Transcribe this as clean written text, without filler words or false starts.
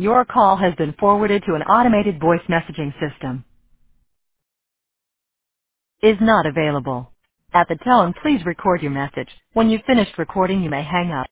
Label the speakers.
Speaker 1: Your call has been forwarded to an automated voice messaging system. Is not available. At the tone, please record your message. When you've finished recording, you may hang up.